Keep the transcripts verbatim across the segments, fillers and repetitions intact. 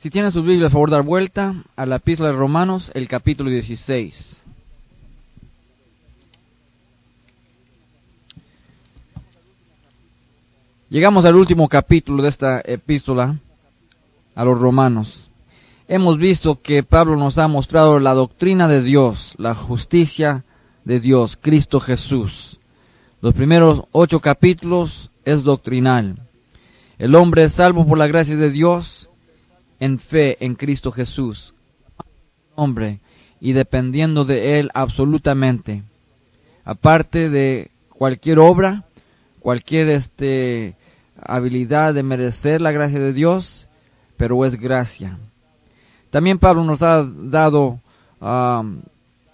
Si tienen sus Biblias, por favor, dar vuelta a la Epístola de Romanos, el capítulo dieciséis. Llegamos al último capítulo de esta epístola a los romanos. Hemos visto que Pablo nos ha mostrado la doctrina de Dios, la justicia de Dios, Cristo Jesús. Los primeros ocho capítulos es doctrinal. El hombre es salvo por la gracia de Dios en fe en Cristo Jesús. Hombre, y dependiendo de Él absolutamente. Aparte de cualquier obra, cualquier este, habilidad de merecer la gracia de Dios, pero es gracia. También Pablo nos ha dado um,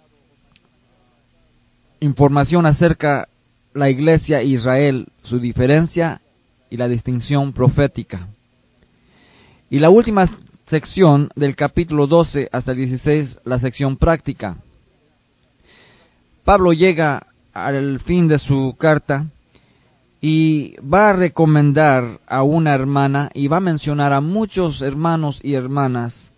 información acerca de la iglesia Israel, su diferencia y la distinción profética. Y la última sección del capítulo doce hasta el dieciséis, la sección práctica. Pablo llega al fin de su carta y va a recomendar a una hermana y va a mencionar a muchos hermanos y hermanas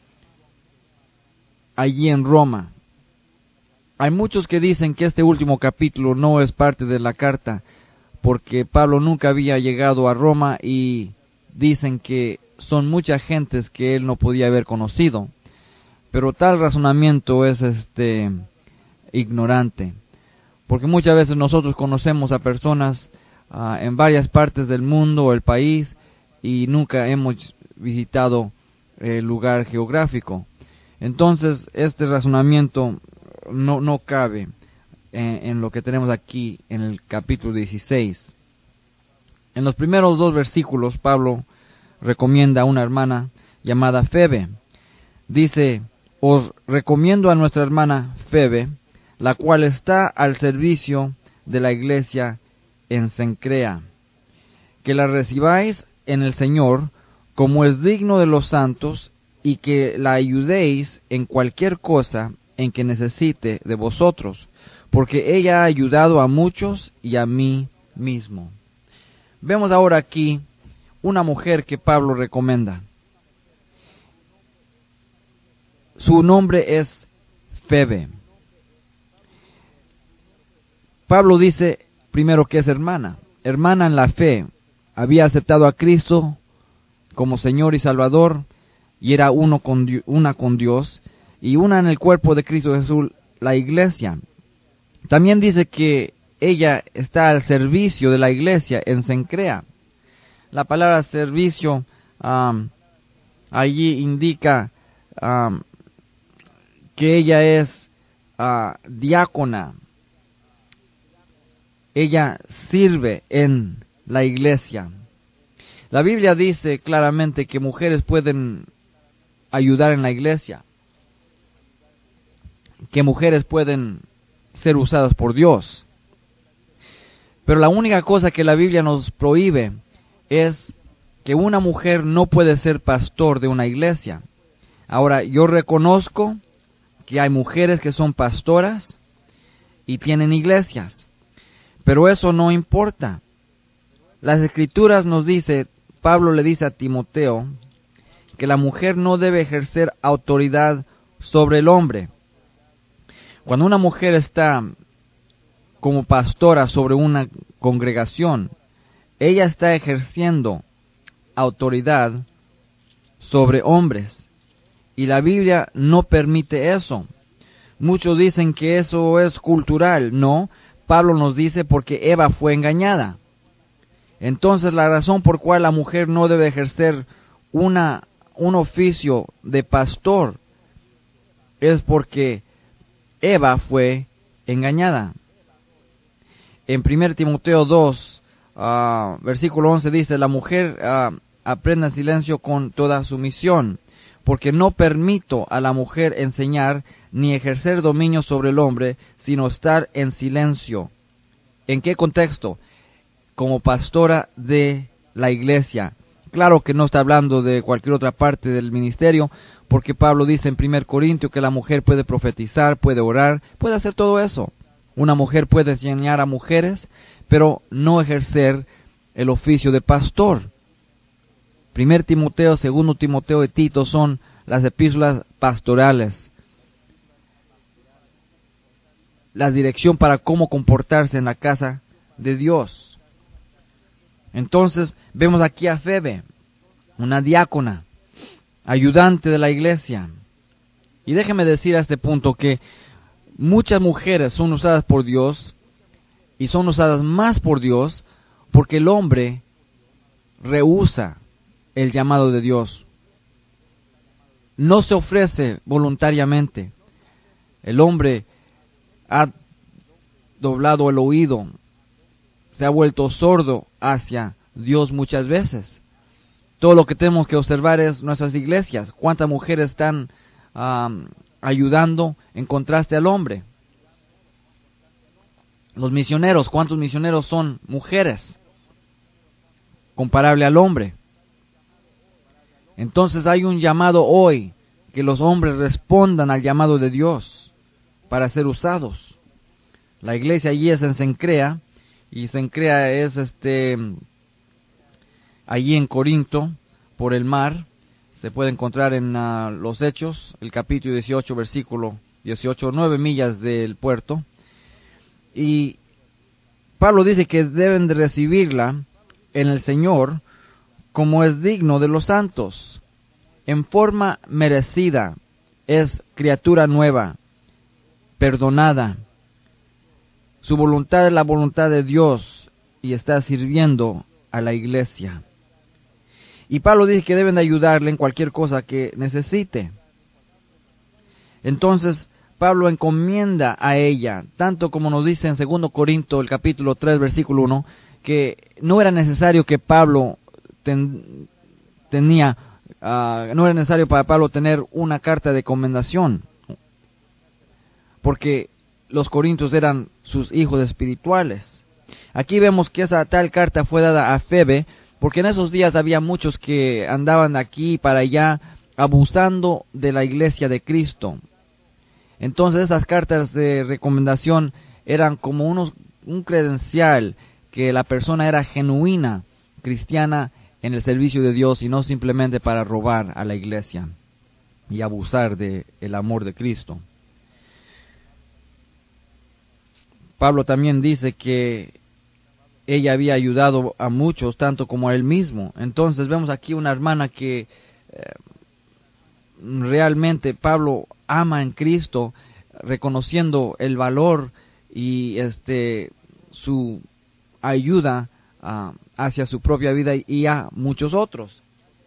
allí en Roma. Hay muchos que dicen que este último capítulo no es parte de la carta porque Pablo nunca había llegado a Roma y dicen que son muchas gentes que él no podía haber conocido. Pero tal razonamiento es este ignorante, porque muchas veces nosotros conocemos a personas uh, en varias partes del mundo o el país y nunca hemos visitado el lugar geográfico. Entonces este razonamiento no, no cabe en, en lo que tenemos aquí en el capítulo dieciséis. En los primeros dos versículos Pablo recomienda a una hermana llamada Febe. Dice: os recomiendo a nuestra hermana Febe, la cual está al servicio de la iglesia en Cencrea, que la recibáis en el Señor como es digno de los santos, y que la ayudéis en cualquier cosa en que necesite de vosotros, porque ella ha ayudado a muchos y a mí mismo. Vemos ahora aquí una mujer que Pablo recomienda. Su nombre es Febe. Pablo dice primero que es hermana, hermana en la fe, había aceptado a Cristo como Señor y Salvador, y era uno con, una con Dios, y una en el cuerpo de Cristo Jesús, la iglesia. También dice que ella está al servicio de la iglesia en Cencrea. La palabra servicio um, allí indica um, que ella es uh, diácona. Ella sirve en la iglesia. La Biblia dice claramente que mujeres pueden ayudar en la iglesia, que mujeres pueden ser usadas por Dios. Pero la única cosa que la Biblia nos prohíbe es que una mujer no puede ser pastor de una iglesia. Ahora, yo reconozco que hay mujeres que son pastoras y tienen iglesias, pero eso no importa. Las Escrituras nos dice, Pablo le dice a Timoteo, que la mujer no debe ejercer autoridad sobre el hombre. Cuando una mujer está como pastora sobre una congregación, ella está ejerciendo autoridad sobre hombres. Y la Biblia no permite eso. Muchos dicen que eso es cultural. No, Pablo nos dice porque Eva fue engañada. Entonces la razón por cual la mujer no debe ejercer una, un oficio de pastor es porque Eva fue engañada. En primero Timoteo dos, uh, versículo once dice, la mujer uh, aprenda en silencio con toda sumisión, porque no permito a la mujer enseñar ni ejercer dominio sobre el hombre, sino estar en silencio. ¿En qué contexto? Como pastora de la iglesia. Claro que no está hablando de cualquier otra parte del ministerio, porque Pablo dice en primero Corintios que la mujer puede profetizar, puede orar, puede hacer todo eso. Una mujer puede enseñar a mujeres, pero no ejercer el oficio de pastor. Primer Timoteo, Segundo Timoteo y Tito son las epístolas pastorales. La dirección para cómo comportarse en la casa de Dios. Entonces vemos aquí a Febe, una diácona, ayudante de la iglesia. Y déjeme decir a este punto que muchas mujeres son usadas por Dios y son usadas más por Dios porque el hombre rehúsa el llamado de Dios. No se ofrece voluntariamente. El hombre ha doblado el oído, se ha vuelto sordo hacia Dios muchas veces. Todo lo que tenemos que observar es nuestras iglesias. ¿Cuántas mujeres están um, ayudando en contraste al hombre? Los misioneros, ¿cuántos misioneros son mujeres? Comparable al hombre. Entonces hay un llamado hoy que los hombres respondan al llamado de Dios para ser usados. La iglesia allí es en Cencrea, y Cencrea es este allí en Corinto, por el mar. Se puede encontrar en uh, los Hechos, el capítulo dieciocho, versículo dieciocho, nueve millas del puerto. Y Pablo dice que deben de recibirla en el Señor como es digno de los santos, en forma merecida, es criatura nueva, perdonada. Su voluntad es la voluntad de Dios y está sirviendo a la iglesia. Y Pablo dice que deben de ayudarle en cualquier cosa que necesite. Entonces, Pablo encomienda a ella, tanto como nos dice en Segundo Corintios, el capítulo tres, versículo uno, que no era necesario que Pablo ten, tenía, uh, no era necesario para Pablo tener una carta de encomendación, porque los corintios eran sus hijos espirituales. Aquí vemos que esa tal carta fue dada a Febe, porque en esos días había muchos que andaban aquí y para allá abusando de la iglesia de Cristo. Entonces esas cartas de recomendación eran como unos, un credencial que la persona era genuina, cristiana en el servicio de Dios y no simplemente para robar a la iglesia y abusar del amor de Cristo. Pablo también dice que ella había ayudado a muchos, tanto como a él mismo. Entonces vemos aquí una hermana que eh, realmente Pablo ama en Cristo, reconociendo el valor y este su ayuda uh, hacia su propia vida y a muchos otros.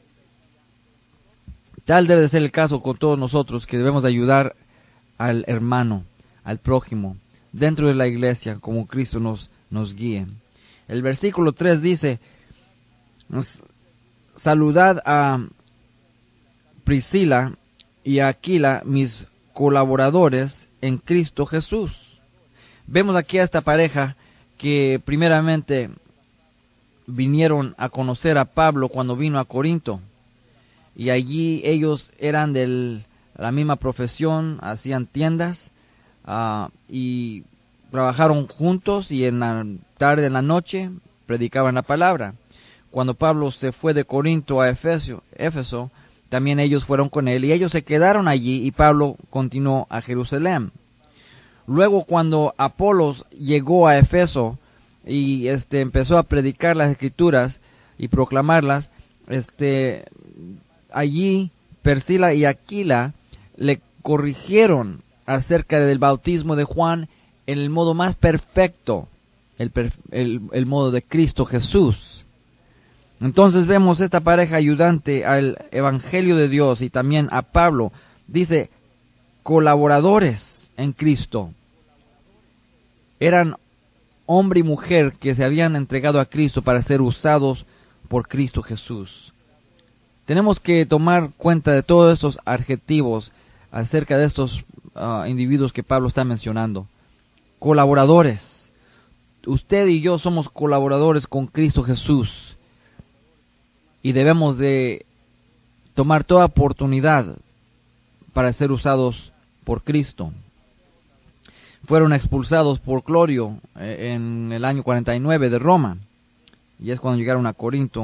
Tal debe ser el caso con todos nosotros, que debemos ayudar al hermano, al prójimo, dentro de la iglesia, como Cristo nos, nos guíe. El versículo tres dice, saludad a Priscila y a Aquila, mis colaboradores en Cristo Jesús. Vemos aquí a esta pareja que primeramente vinieron a conocer a Pablo cuando vino a Corinto. Y allí ellos eran de la misma profesión, hacían tiendas uh, y trabajaron juntos, y en la tarde, en la noche, predicaban la palabra. Cuando Pablo se fue de Corinto a Efesio, Éfeso, también ellos fueron con él, y ellos se quedaron allí, y Pablo continuó a Jerusalén. Luego, cuando Apolos llegó a Efeso y este empezó a predicar las Escrituras y proclamarlas, este allí Priscila y Aquila le corrigieron acerca del bautismo de Juan en el modo más perfecto, el, el, el modo de Cristo Jesús. Entonces vemos esta pareja ayudante al Evangelio de Dios y también a Pablo. Dice, colaboradores en Cristo. Eran hombre y mujer que se habían entregado a Cristo para ser usados por Cristo Jesús. Tenemos que tomar cuenta de todos estos adjetivos acerca de estos uh, individuos que Pablo está mencionando. Colaboradores. Usted y yo somos colaboradores con Cristo Jesús y debemos de tomar toda oportunidad para ser usados por Cristo. Fueron expulsados por Clodio eh, en el año cuarenta y nueve de Roma, y es cuando llegaron a Corinto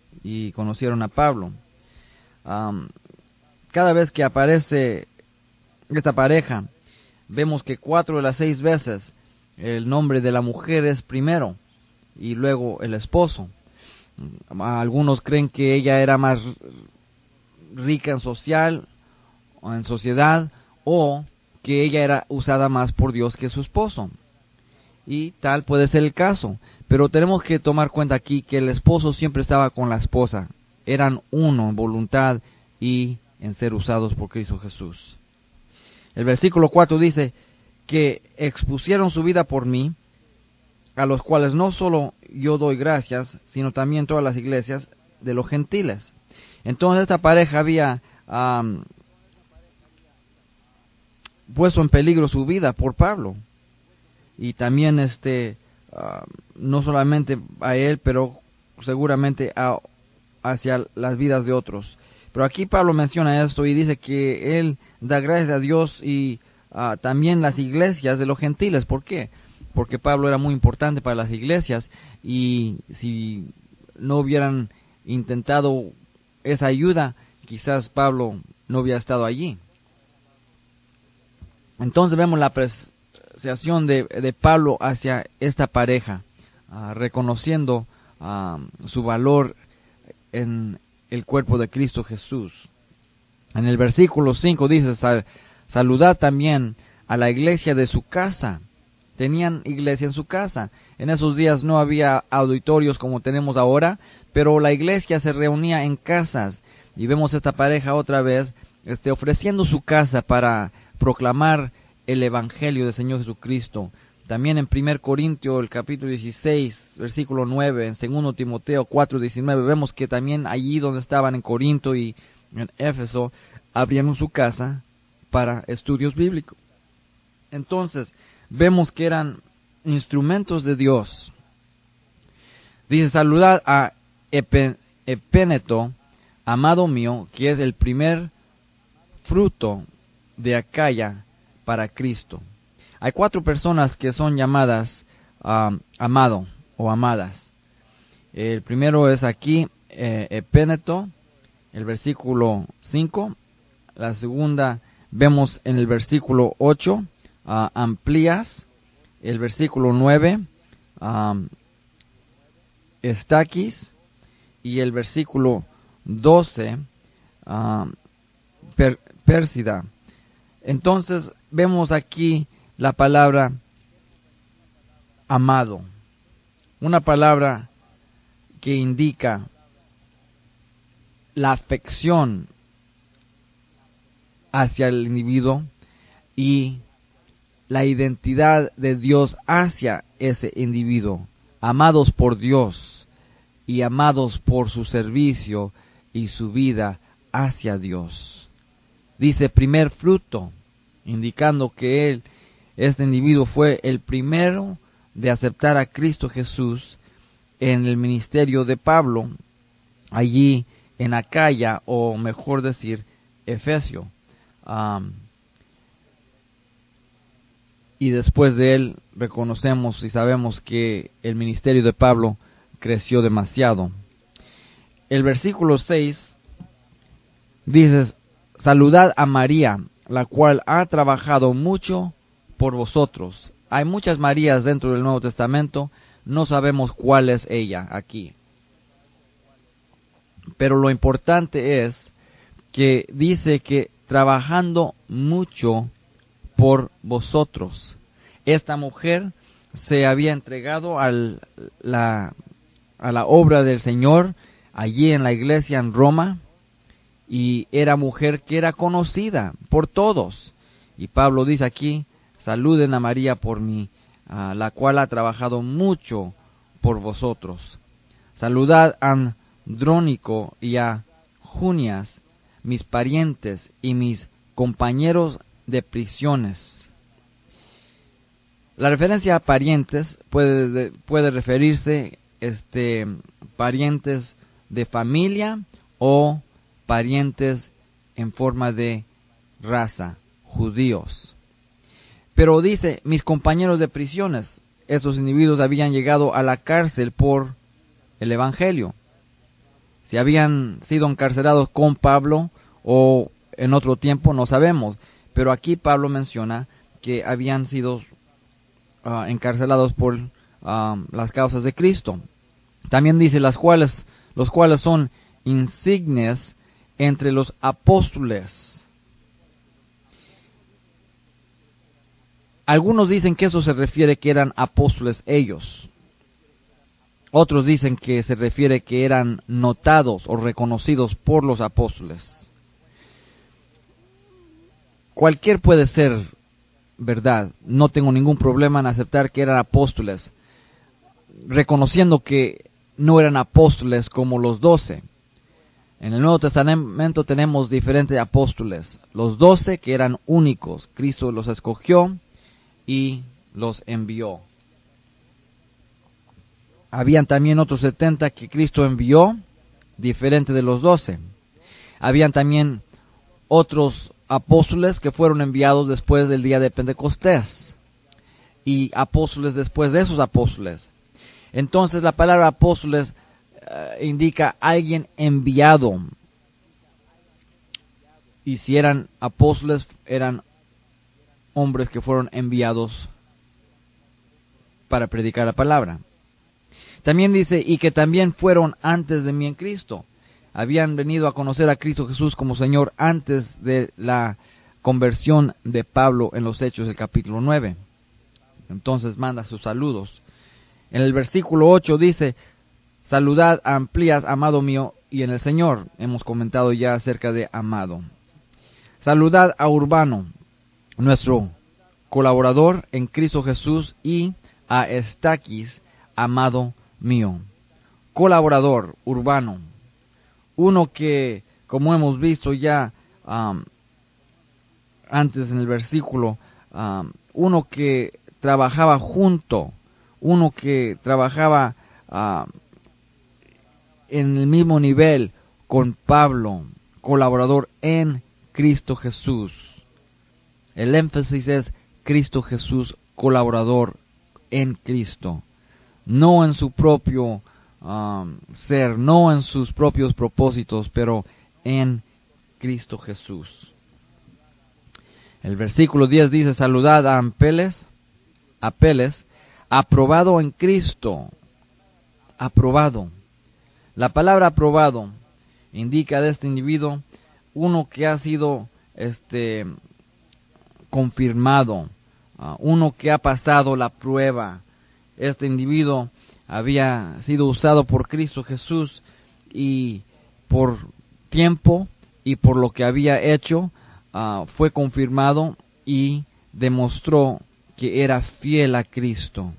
y conocieron a Pablo. Um, cada vez que aparece esta pareja, vemos que cuatro de las seis veces el nombre de la mujer es primero y luego el esposo. Algunos creen que ella era más rica en social o en sociedad, o que ella era usada más por Dios que su esposo. Y tal puede ser el caso, pero tenemos que tomar cuenta aquí que el esposo siempre estaba con la esposa. Eran uno en voluntad y en ser usados por Cristo Jesús. El versículo cuatro dice que expusieron su vida por mí, a los cuales no solo yo doy gracias, sino también todas las iglesias de los gentiles. Entonces esta pareja había um, puesto en peligro su vida por Pablo, y también este uh, no solamente a él, pero seguramente a, hacia las vidas de otros. Pero aquí Pablo menciona esto y dice que él da gracias a Dios y uh, también las iglesias de los gentiles. ¿Por qué? Porque Pablo era muy importante para las iglesias, y si no hubieran intentado esa ayuda, quizás Pablo no hubiera estado allí. Entonces vemos la apreciación de, de Pablo hacia esta pareja, uh, reconociendo uh, su valor en el cuerpo de Cristo Jesús. En el versículo cinco dice, Sal, saludad también a la iglesia de su casa. Tenían iglesia en su casa. En esos días no había auditorios como tenemos ahora, pero la iglesia se reunía en casas. Y vemos esta pareja otra vez este, ofreciendo su casa para proclamar el evangelio del Señor Jesucristo. También en primer Corintios, el capítulo dieciséis, versículo nueve, en segundo Timoteo cuatro, diecinueve, vemos que también allí donde estaban en Corinto y en Éfeso, abrieron su casa para estudios bíblicos. Entonces, vemos que eran instrumentos de Dios. Dice, saludad a Epéneto, amado mío, que es el primer fruto de Acaya para Cristo. Hay cuatro personas que son llamadas um, amado o amadas. El primero es aquí, eh, Epéneto, el versículo cinco. La segunda vemos en el versículo ocho, uh, Amplias. El versículo nueve, um, Estaquis. Y el versículo doce, um, per, Pérsida. Entonces vemos aquí la palabra amado, una palabra que indica la afección hacia el individuo y la identidad de Dios hacia ese individuo, amados por Dios y amados por su servicio y su vida hacia Dios. Dice primer fruto, indicando que él, este individuo fue el primero de aceptar a Cristo Jesús en el ministerio de Pablo, allí en Acaya, o mejor decir, Efesio. Um, y después de él reconocemos y sabemos que el ministerio de Pablo creció demasiado. El versículo seis dice, saludad a María, la cual ha trabajado mucho por vosotros. Hay muchas Marías dentro del Nuevo Testamento, no sabemos cuál es ella aquí. Pero lo importante es que dice que trabajando mucho por vosotros. Esta mujer se había entregado al, la, a la obra del Señor allí en la iglesia en Roma, y era mujer que era conocida por todos. Y Pablo dice aquí, saluden a María por mí, uh, la cual ha trabajado mucho por vosotros. Saludad a Andrónico y a Junias, mis parientes y mis compañeros de prisiones. La referencia a parientes puede, puede referirse este, parientes de familia o parientes en forma de raza, judíos. Pero dice, mis compañeros de prisiones, esos individuos habían llegado a la cárcel por el Evangelio. Si habían sido encarcelados con Pablo o en otro tiempo, no sabemos. Pero aquí Pablo menciona que habían sido uh, encarcelados por uh, las causas de Cristo. También dice las cuales, los cuales son insignes entre los apóstoles. Algunos dicen que eso se refiere que eran apóstoles ellos. Otros dicen que se refiere que eran notados o reconocidos por los apóstoles. Cualquier puede ser verdad. No tengo ningún problema en aceptar que eran apóstoles, reconociendo que no eran apóstoles como los doce. En el Nuevo Testamento tenemos diferentes apóstoles. Los doce que eran únicos. Cristo los escogió y los envió. Habían también otros setenta que Cristo envió, diferente de los doce. Habían también otros apóstoles que fueron enviados después del día de Pentecostés. Y apóstoles después de esos apóstoles. Entonces la palabra apóstoles uh, indica alguien enviado. Y si eran apóstoles, eran hombres que fueron enviados para predicar la palabra. También dice, y que también fueron antes de mí en Cristo. Habían venido a conocer a Cristo Jesús como Señor antes de la conversión de Pablo en los Hechos del capítulo nueve. Entonces manda sus saludos. En el versículo ocho dice, saludad a Amplias, amado mío, y en el Señor. Hemos comentado ya acerca de amado. Saludad a Urbano, nuestro colaborador en Cristo Jesús, y a Estaquis, amado mío. Colaborador, Urbano. Uno que, como hemos visto ya um, antes en el versículo, um, uno que trabajaba junto, uno que trabajaba uh, en el mismo nivel con Pablo, colaborador en Cristo Jesús. El énfasis es Cristo Jesús, colaborador en Cristo. No en su propio um, ser, no en sus propios propósitos, pero en Cristo Jesús. El versículo diez dice, saludad a Ampeles, Apeles, aprobado en Cristo. Aprobado. La palabra aprobado indica de este individuo uno que ha sido este confirmado, uh, uno que ha pasado la prueba. Este individuo había sido usado por Cristo Jesús y por tiempo y por lo que había hecho uh, fue confirmado y demostró que era fiel a Cristo.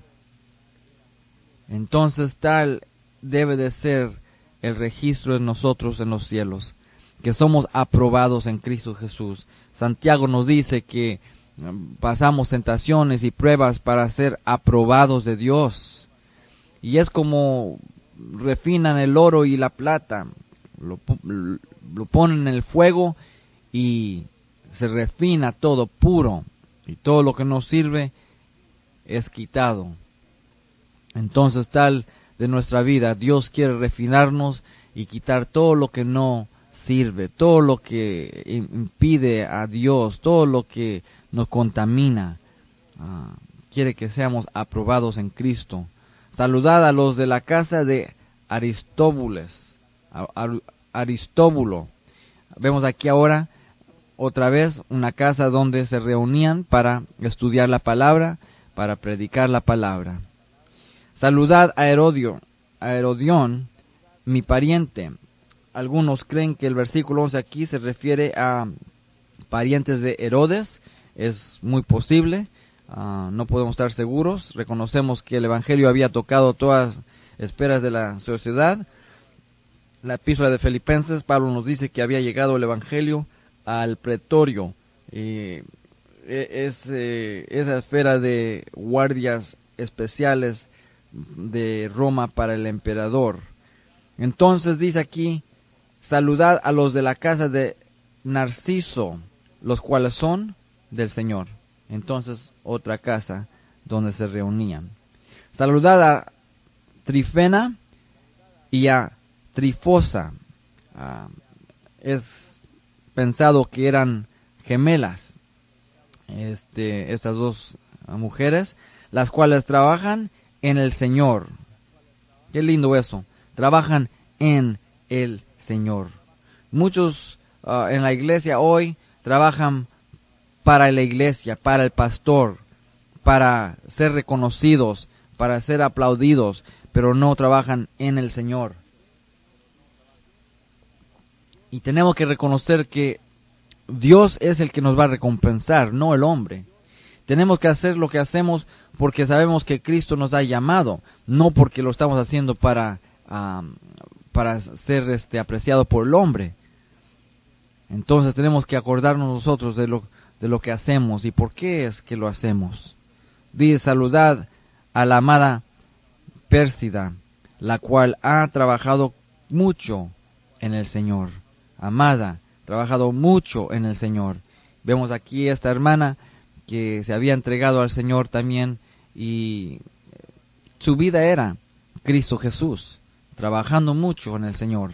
Entonces tal debe de ser el registro de nosotros en los cielos, que somos aprobados en Cristo Jesús. Santiago nos dice que pasamos tentaciones y pruebas para ser aprobados de Dios. Y es como refinan el oro y la plata. Lo, lo ponen en el fuego y se refina todo puro. Y todo lo que no sirve es quitado. Entonces tal de nuestra vida, Dios quiere refinarnos y quitar todo lo que no sirve, todo lo que impide a Dios, todo lo que nos contamina. Uh, quiere que seamos aprobados en Cristo. Saludad a los de la casa de Aristóbules, Aristóbulo. Vemos aquí ahora otra vez una casa donde se reunían para estudiar la palabra, para predicar la palabra. Saludad a Herodio, a Herodión, mi pariente. Algunos creen que el versículo once aquí se refiere a parientes de Herodes. Es muy posible, uh, no podemos estar seguros. Reconocemos que el Evangelio había tocado todas las esferas de la sociedad. La epístola de Filipenses, Pablo nos dice que había llegado el Evangelio al pretorio. Eh, es, eh, esa esfera de guardias especiales de Roma para el emperador. Entonces dice aquí, saludad a los de la casa de Narciso, los cuales son del Señor. Entonces otra casa donde se reunían. Saludad a Trifena y a Trifosa, uh, es pensado que eran gemelas, este, estas dos mujeres, las cuales trabajan en el Señor. Qué lindo eso, trabajan en el Señor. Muchos uh, en la iglesia hoy trabajan para la iglesia, para el pastor, para ser reconocidos, para ser aplaudidos, pero no trabajan en el Señor. Y tenemos que reconocer que Dios es el que nos va a recompensar, no el hombre. Tenemos que hacer lo que hacemos porque sabemos que Cristo nos ha llamado, no porque lo estamos haciendo para, um, para ser este, apreciado por el hombre. Entonces tenemos que acordarnos nosotros de lo, de lo que hacemos y por qué es que lo hacemos. Dice, saludad a la amada Pérsida, la cual ha trabajado mucho en el Señor. Amada, trabajado mucho en el Señor. Vemos aquí esta hermana que se había entregado al Señor también y su vida era Cristo Jesús, trabajando mucho en el Señor.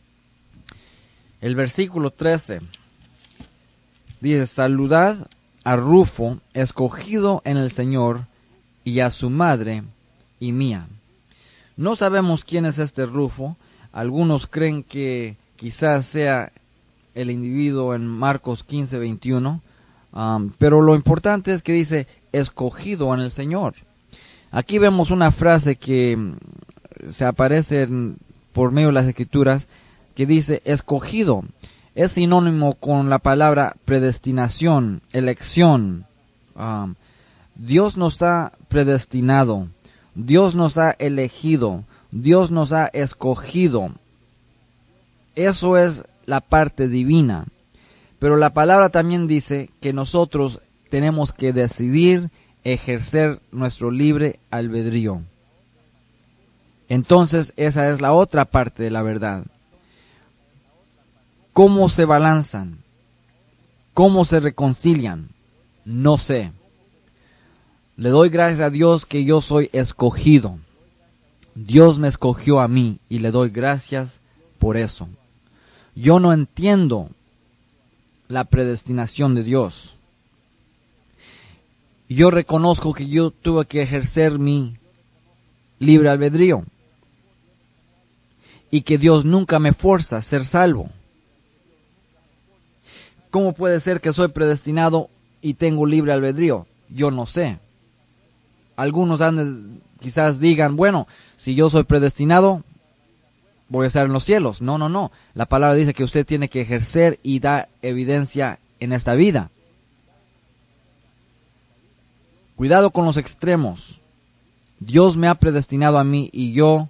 El versículo trece dice, saludad a Rufo, escogido en el Señor, y a su madre y mía. No sabemos quién es este Rufo. Algunos creen que quizás sea el individuo en Marcos quince veintiuno, um, pero lo importante es que dice escogido en el Señor. Aquí vemos una frase que se aparece en, por medio de las Escrituras, que dice escogido. Es sinónimo con la palabra predestinación, elección. Um, Dios nos ha predestinado, Dios nos ha elegido, Dios nos ha escogido. Eso es la parte divina. Pero la palabra también dice que nosotros tenemos que decidir ejercer nuestro libre albedrío. Entonces esa es la otra parte de la verdad. ¿Cómo se balanzan? ¿Cómo se reconcilian? No sé. Le doy gracias a Dios que yo soy escogido. Dios me escogió a mí y le doy gracias por eso. Yo no entiendo la predestinación de Dios. Yo reconozco que yo tuve que ejercer mi libre albedrío y que Dios nunca me fuerza a ser salvo. ¿Cómo puede ser que soy predestinado y tengo libre albedrío? Yo no sé. Algunos han, quizás digan, bueno, si yo soy predestinado, voy a estar en los cielos. No, no, no. La palabra dice que usted tiene que ejercer y dar evidencia en esta vida. Cuidado con los extremos. Dios me ha predestinado a mí y yo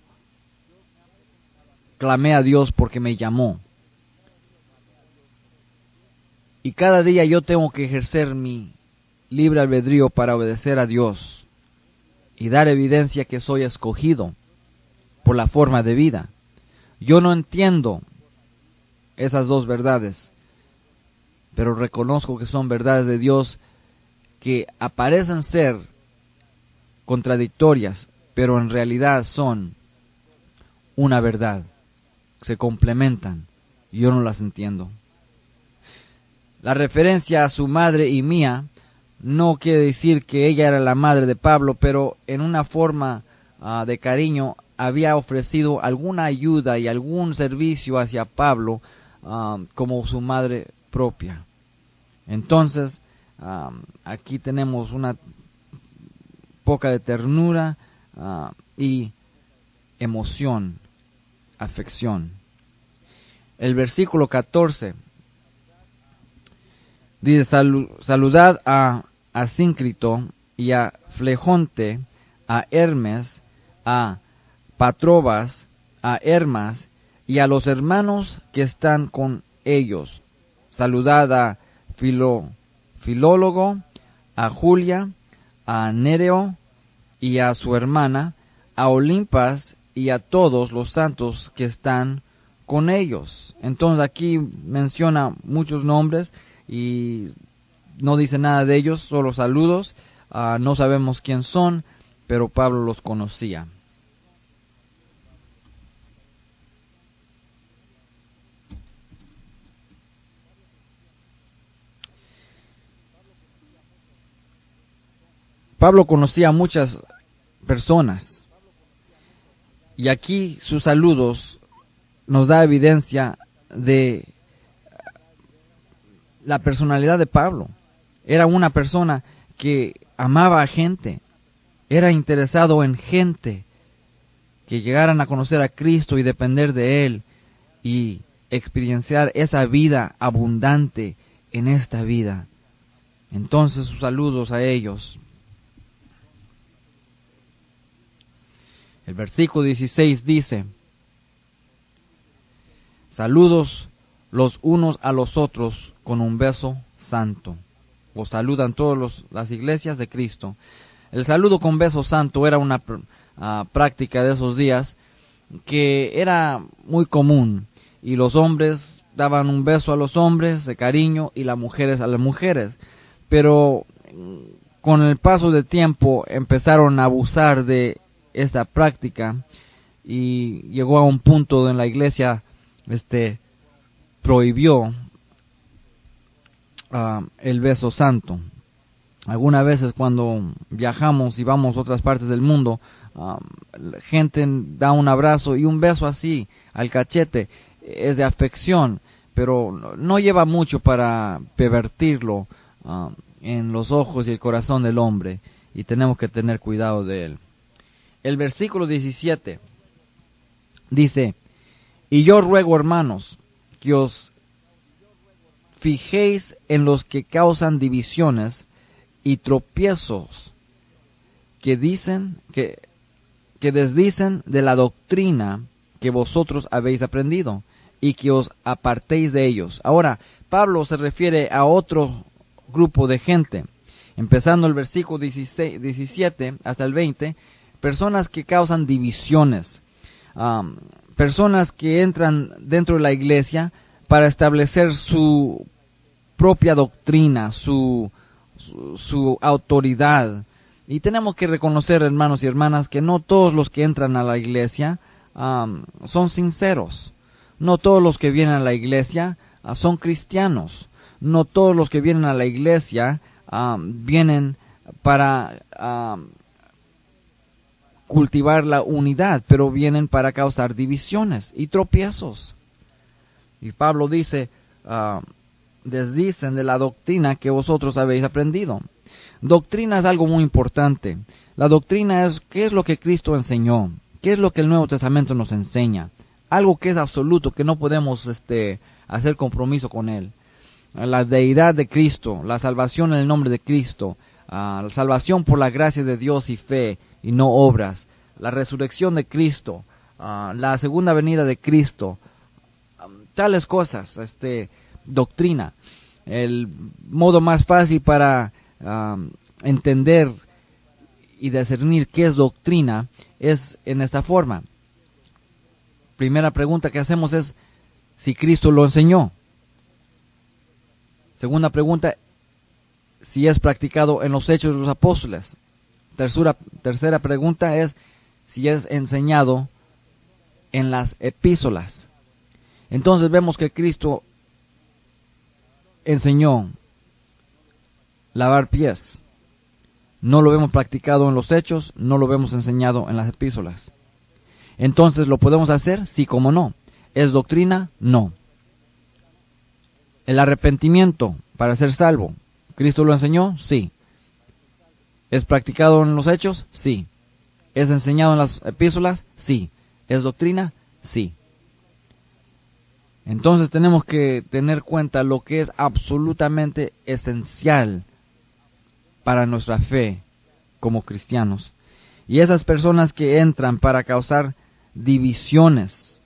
clamé a Dios porque me llamó. Y cada día yo tengo que ejercer mi libre albedrío para obedecer a Dios y dar evidencia que soy escogido por la forma de vida. Yo no entiendo esas dos verdades, pero reconozco que son verdades de Dios que aparecen ser contradictorias, pero en realidad son una verdad. Se complementan y yo no las entiendo. La referencia a su madre y mía no quiere decir que ella era la madre de Pablo, pero en una forma uh, de cariño había ofrecido alguna ayuda y algún servicio hacia Pablo uh, como su madre propia. Entonces, uh, aquí tenemos una poca de ternura uh, y emoción, afección. El versículo catorce dice, Salu, saludad a Asíncrito y a Flegonte, a Hermes, a Patrobas, a Hermas y a los hermanos que están con ellos. Saludad a Filo, Filólogo, a Julia, a Nereo y a su hermana, a Olimpas y a todos los santos que están con ellos. Entonces aquí menciona muchos nombres y no dice nada de ellos, solo saludos. Uh, no sabemos quién son, pero Pablo los conocía. Pablo conocía a muchas personas, y aquí sus saludos nos da evidencia de la personalidad de Pablo. Era una persona que amaba a gente, era interesado en gente que llegaran a conocer a Cristo y depender de Él y experienciar esa vida abundante en esta vida. Entonces sus saludos a ellos. El versículo dieciséis dice: saludos los unos a los otros con un beso santo. O saludan todas las iglesias de Cristo. El saludo con beso santo era una uh, práctica de esos días que era muy común, y los hombres daban un beso a los hombres de cariño y las mujeres a las mujeres. Pero con el paso del tiempo empezaron a abusar de esta práctica y llegó a un punto en la iglesia este prohibió uh, el beso santo. Algunas veces cuando viajamos y vamos a otras partes del mundo, uh, la gente da un abrazo y un beso así al cachete, es de afección, pero no lleva mucho para pervertirlo uh, en los ojos y el corazón del hombre, y tenemos que tener cuidado de él. El versículo diecisiete dice: y yo ruego, hermanos, que os fijéis en los que causan divisiones y tropiezos, que dicen que, que desdicen de la doctrina que vosotros habéis aprendido, y que os apartéis de ellos. Ahora, Pablo se refiere a otro grupo de gente, empezando el versículo dieciséis, diecisiete hasta el veinte, personas que causan divisiones, um, personas que entran dentro de la iglesia para establecer su propia doctrina, su, su, su autoridad. Y tenemos que reconocer, hermanos y hermanas, que no todos los que entran a la iglesia um, son sinceros. No todos los que vienen a la iglesia uh, son cristianos. No todos los que vienen a la iglesia um, vienen para um, cultivar la unidad, pero vienen para causar divisiones y tropiezos. Y Pablo dice, uh, desdicen de la doctrina que vosotros habéis aprendido. Doctrina es algo muy importante. La doctrina es qué es lo que Cristo enseñó, qué es lo que el Nuevo Testamento nos enseña, algo que es absoluto, que no podemos este, hacer compromiso con él. La deidad de Cristo, la salvación en el nombre de Cristo, uh, la salvación por la gracia de Dios y fe y no obras, la resurrección de Cristo, uh, la segunda venida de Cristo, um, tales cosas, este, doctrina. El modo más fácil para um, entender y discernir qué es doctrina es en esta forma. Primera pregunta que hacemos es si Cristo lo enseñó. Segunda pregunta, si es practicado en los hechos de los apóstoles. Tercera, tercera pregunta es si es enseñado en las epístolas. Entonces vemos que Cristo enseñó lavar pies. No lo vemos practicado en los hechos, no lo vemos enseñado en las epístolas. Entonces, ¿lo podemos hacer? Sí, como no. ¿Es doctrina? No. El arrepentimiento para ser salvo, ¿Cristo lo enseñó? Sí. ¿Es practicado en los hechos? Sí. ¿Es enseñado en las epístolas? Sí. ¿Es doctrina? Sí. Entonces tenemos que tener cuenta lo que es absolutamente esencial para nuestra fe como cristianos. Y esas personas que entran para causar divisiones,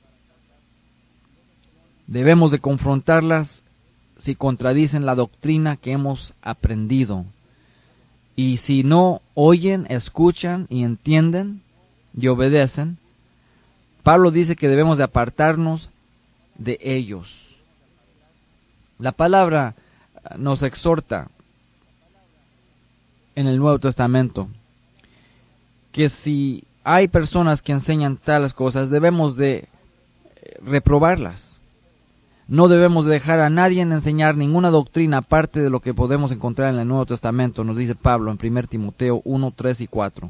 debemos de confrontarlas si contradicen la doctrina que hemos aprendido. Y si no oyen, escuchan y entienden y obedecen, Pablo dice que debemos de apartarnos de ellos. La palabra nos exhorta en el Nuevo Testamento que si hay personas que enseñan tales cosas, debemos de reprobarlas. No debemos dejar a nadie enseñar ninguna doctrina aparte de lo que podemos encontrar en el Nuevo Testamento, nos dice Pablo en primera Timoteo uno, tres y cuatro.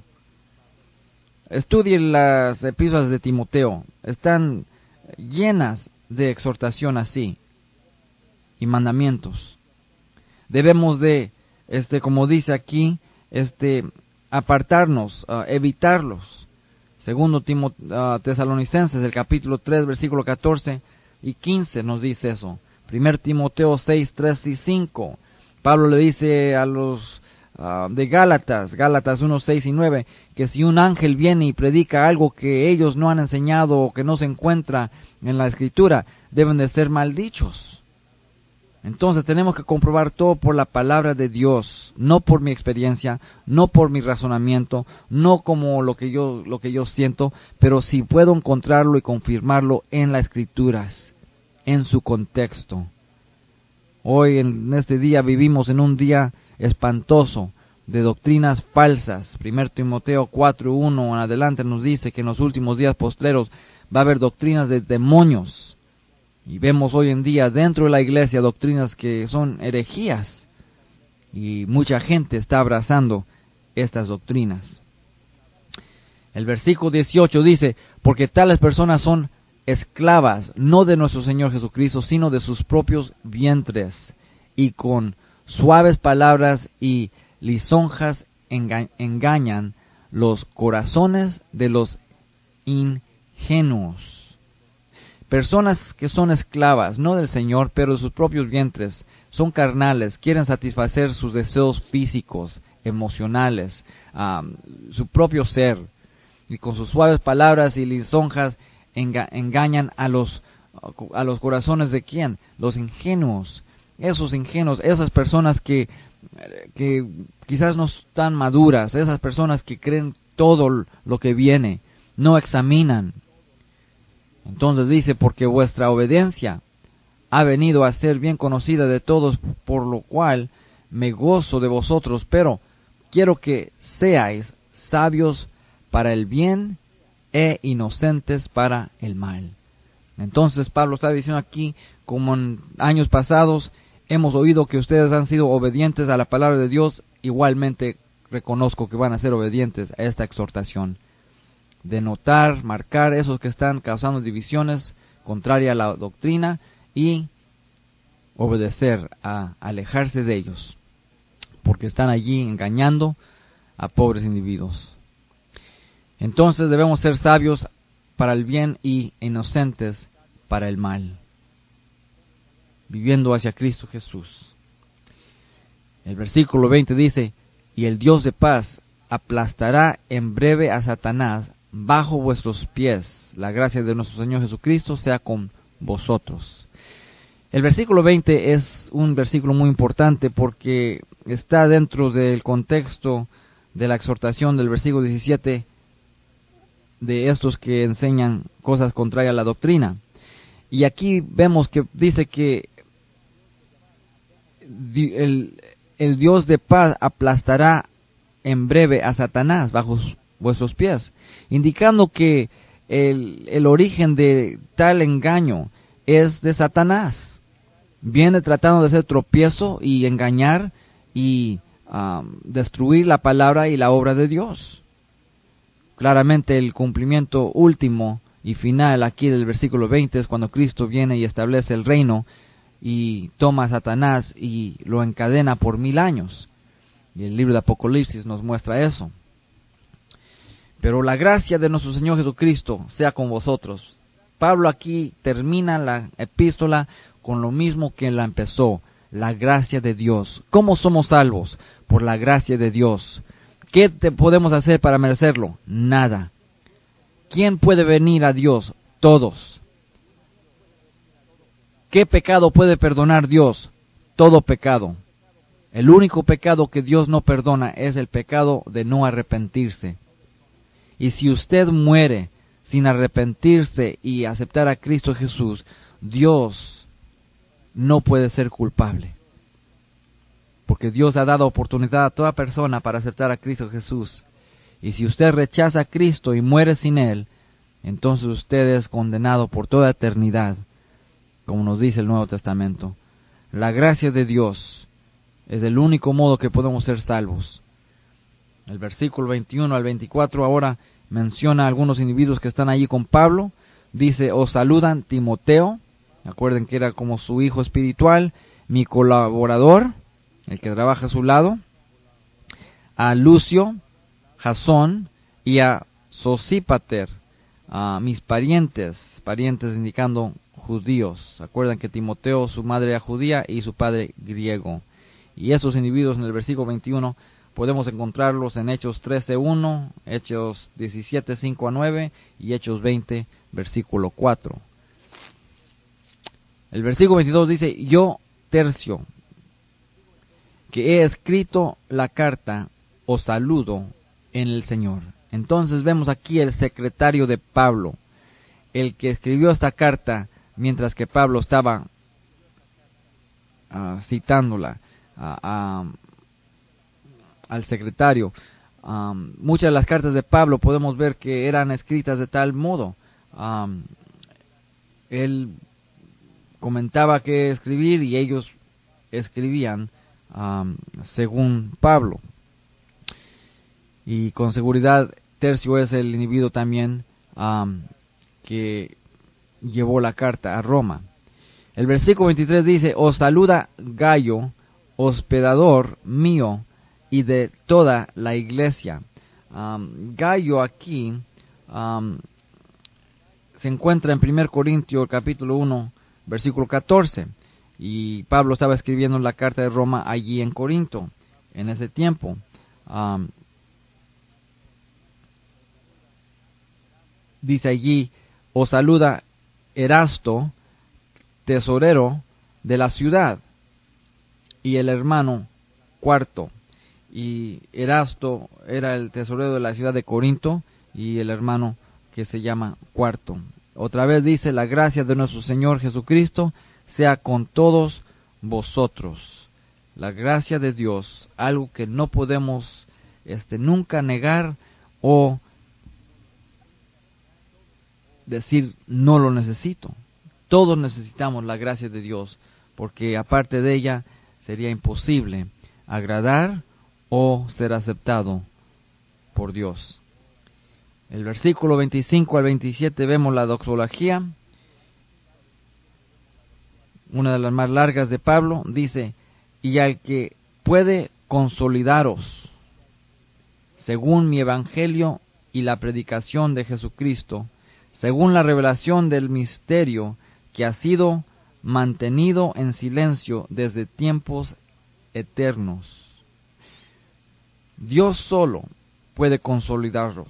Estudie las epístolas de Timoteo, están llenas de exhortación así y mandamientos. Debemos de, este, como dice aquí, este, apartarnos, uh, evitarlos. Segundo Timo, uh, Tesalonicenses, el capítulo tres, versículo catorce y quince nos dice eso. Primero Timoteo seis, tres y cinco. Pablo le dice a los uh, de Gálatas, Gálatas uno, seis y nueve, que si un ángel viene y predica algo que ellos no han enseñado o que no se encuentra en la Escritura, deben de ser maldichos. Entonces tenemos que comprobar todo por la palabra de Dios, no por mi experiencia, no por mi razonamiento, no como lo que yo, lo que yo siento, pero si puedo encontrarlo y confirmarlo en las Escrituras, en su contexto. Hoy en este día vivimos en un día espantoso de doctrinas falsas. Primero Timoteo cuatro, uno en adelante nos dice que en los últimos días postreros va a haber doctrinas de demonios. Y vemos hoy en día dentro de la iglesia doctrinas que son herejías. Y mucha gente está abrazando estas doctrinas. El versículo dieciocho dice, porque tales personas son esclavas, no de nuestro Señor Jesucristo, sino de sus propios vientres. Y con suaves palabras y lisonjas enga- engañan los corazones de los ingenuos. Personas que son esclavas, no del Señor, pero de sus propios vientres, son carnales, quieren satisfacer sus deseos físicos, emocionales, um, su propio ser, y con sus suaves palabras y lisonjas enga engañan a los, a los corazones de quién, los ingenuos, esos ingenuos, esas personas que, que quizás no están maduras, esas personas que creen todo lo que viene, no examinan. Entonces dice, porque vuestra obediencia ha venido a ser bien conocida de todos, por lo cual me gozo de vosotros, pero quiero que seáis sabios para el bien e inocentes para el mal. Entonces Pablo está diciendo aquí, como en años pasados, hemos oído que ustedes han sido obedientes a la palabra de Dios, igualmente reconozco que van a ser obedientes a esta exhortación. De notar, marcar esos que están causando divisiones contraria a la doctrina y obedecer, a alejarse de ellos, porque están allí engañando a pobres individuos. Entonces debemos ser sabios para el bien y inocentes para el mal, viviendo hacia Cristo Jesús. El versículo veinte dice, y el Dios de paz aplastará en breve a Satanás bajo vuestros pies. La gracia de nuestro Señor Jesucristo sea con vosotros. El versículo veinte es un versículo muy importante porque está dentro del contexto de la exhortación del versículo diecisiete de estos que enseñan cosas contrarias a la doctrina. Y aquí vemos que dice que el, el Dios de paz aplastará en breve a Satanás bajo vuestros pies, indicando que el, el origen de tal engaño es de Satanás. Viene tratando de hacer tropiezo y engañar y um, destruir la palabra y la obra de Dios. Claramente el cumplimiento último y final aquí del versículo veinte es cuando Cristo viene y establece el reino y toma a Satanás y lo encadena por mil años. Y el libro de Apocalipsis nos muestra eso. Pero la gracia de nuestro Señor Jesucristo sea con vosotros. Pablo aquí termina la epístola con lo mismo que la empezó, la gracia de Dios. ¿Cómo somos salvos? Por la gracia de Dios. ¿Qué te podemos hacer para merecerlo? Nada. ¿Quién puede venir a Dios? Todos. ¿Qué pecado puede perdonar Dios? Todo pecado. El único pecado que Dios no perdona es el pecado de no arrepentirse. Y si usted muere sin arrepentirse y aceptar a Cristo Jesús, Dios no puede ser culpable. Porque Dios ha dado oportunidad a toda persona para aceptar a Cristo Jesús. Y si usted rechaza a Cristo y muere sin Él, entonces usted es condenado por toda eternidad como nos dice el Nuevo Testamento. La gracia de Dios es el único modo que podemos ser salvos. El versículo veintiuno al veinticuatro ahora menciona a algunos individuos que están allí con Pablo. Dice, os saludan Timoteo, acuerden que era como su hijo espiritual, mi colaborador, el que trabaja a su lado, a Lucio, Jasón y a Sosípater, a mis parientes, parientes indicando judíos. Acuerdan que Timoteo, su madre era judía y su padre griego. Y esos individuos en el versículo veintiuno podemos encontrarlos en Hechos trece uno, Hechos diecisiete cinco a nueve y Hechos veinte versículo cuatro. El versículo veintidós dice, yo, Tercio, que he escrito la carta, os saludo en el Señor. Entonces vemos aquí el secretario de Pablo, el que escribió esta carta mientras que Pablo estaba uh, citándola uh, uh, al secretario. Um, muchas de las cartas de Pablo podemos ver que eran escritas de tal modo. Um, él comentaba qué escribir y ellos escribían um, según Pablo. Y con seguridad Tercio es el individuo también um, que llevó la carta a Roma. El versículo veintitrés dice, os saluda Gayo, hospedador mío y de toda la iglesia. Um, Gayo aquí um, se encuentra en primer Corintios capítulo uno, versículo catorce. Y Pablo estaba escribiendo la carta de Roma allí en Corinto, en ese tiempo. Um, dice allí, os saluda Erasto, tesorero de la ciudad, y el hermano Cuarto. Y Erasto era el tesorero de la ciudad de Corinto, y el hermano que se llama Cuarto. Otra vez dice, la gracia de nuestro Señor Jesucristo sea con todos vosotros. La gracia de Dios, algo que no podemos este, nunca negar o decir no lo necesito. Todos necesitamos la gracia de Dios, porque aparte de ella sería imposible agradar o ser aceptado por Dios. El versículo veinticinco al veintisiete vemos la doxología, una de las más largas de Pablo. Dice, y al que puede consolidaros según mi evangelio y la predicación de Jesucristo, según la revelación del misterio que ha sido mantenido en silencio desde tiempos eternos. Dios solo puede consolidarlos.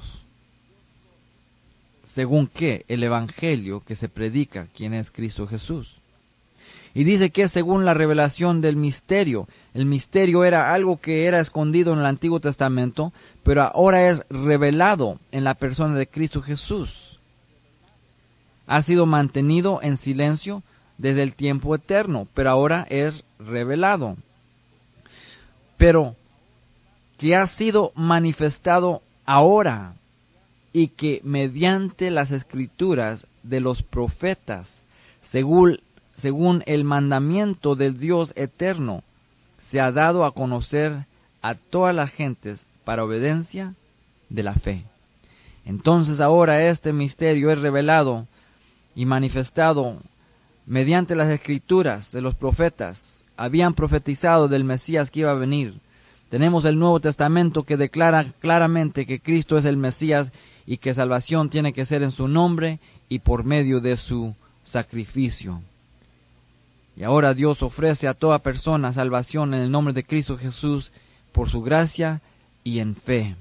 ¿Según qué? El evangelio que se predica, quien es Cristo Jesús. Y dice que es según la revelación del misterio. El misterio era algo que era escondido en el Antiguo Testamento, pero ahora es revelado en la persona de Cristo Jesús. Ha sido mantenido en silencio desde el tiempo eterno, pero ahora es revelado. Pero que ha sido manifestado ahora y que mediante las escrituras de los profetas, según, según el mandamiento del Dios eterno, se ha dado a conocer a todas las gentes para obediencia de la fe. Entonces ahora este misterio es revelado y manifestado mediante las escrituras de los profetas. Habían profetizado del Mesías que iba a venir. Tenemos el Nuevo Testamento que declara claramente que Cristo es el Mesías y que salvación tiene que ser en su nombre y por medio de su sacrificio. Y ahora Dios ofrece a toda persona salvación en el nombre de Cristo Jesús por su gracia y en fe.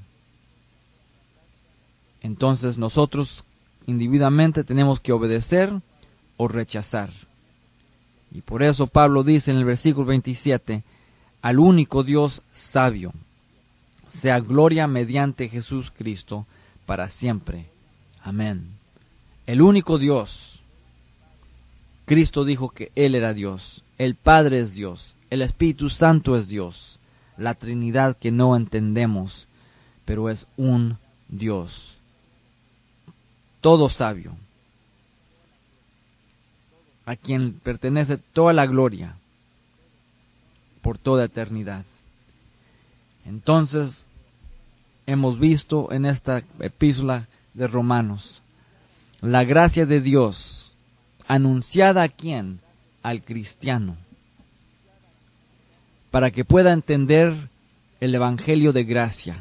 Entonces nosotros individualmente tenemos que obedecer o rechazar. Y por eso Pablo dice en el versículo veintisiete, al único Dios sabio, sea gloria mediante Jesús Cristo para siempre. Amén. El único Dios. Cristo dijo que Él era Dios. El Padre es Dios. El Espíritu Santo es Dios. La Trinidad que no entendemos, pero es un Dios. Todo sabio. a quien pertenece toda la gloria por toda eternidad. Entonces, hemos visto en esta epístola de Romanos la gracia de Dios anunciada a quién, al cristiano, para que pueda entender el evangelio de gracia,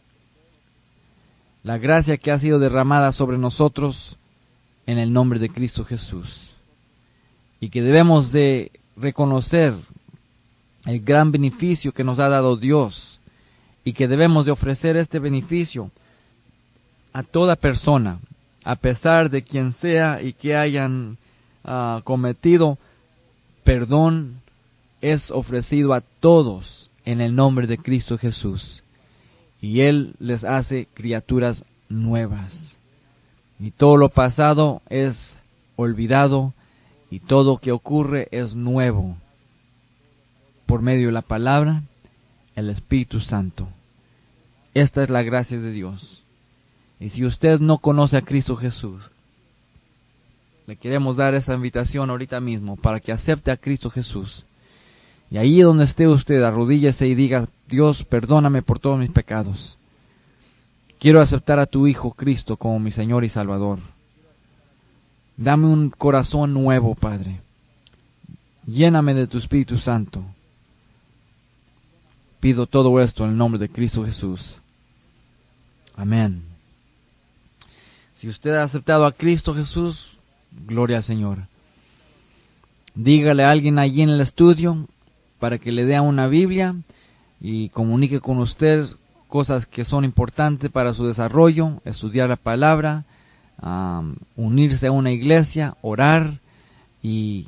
la gracia que ha sido derramada sobre nosotros en el nombre de Cristo Jesús, y que debemos de reconocer el gran beneficio que nos ha dado Dios, y que debemos de ofrecer este beneficio a toda persona, a pesar de quien sea y que hayan uh, cometido. Perdón es ofrecido a todos en el nombre de Cristo Jesús, y Él les hace criaturas nuevas, y todo lo pasado es olvidado, y todo que ocurre es nuevo, por medio de la palabra, el Espíritu Santo. Esta es la gracia de Dios. Y si usted no conoce a Cristo Jesús, le queremos dar esa invitación ahorita mismo para que acepte a Cristo Jesús. Y ahí donde esté usted, arrodíllese y diga: Dios, perdóname por todos mis pecados. Quiero aceptar a tu Hijo Cristo como mi Señor y Salvador. Dame un corazón nuevo, Padre. Lléname de tu Espíritu Santo. Pido todo esto en el nombre de Cristo Jesús. Amén. Si usted ha aceptado a Cristo Jesús, gloria al Señor. Dígale a alguien allí en el estudio para que le dé una Biblia y comunique con usted cosas que son importantes para su desarrollo: estudiar la palabra, um, unirse a una iglesia, orar y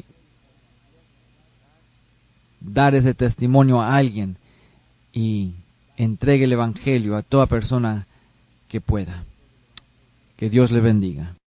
dar ese testimonio a alguien, y entregue el Evangelio a toda persona que pueda. Que Dios le bendiga.